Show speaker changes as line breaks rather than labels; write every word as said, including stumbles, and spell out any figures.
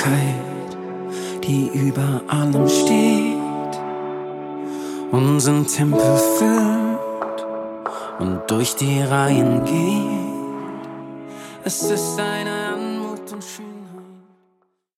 Herrlichkeit, die über allem steht, unseren Tempel füllt und durch die Reihen geht. Es ist eine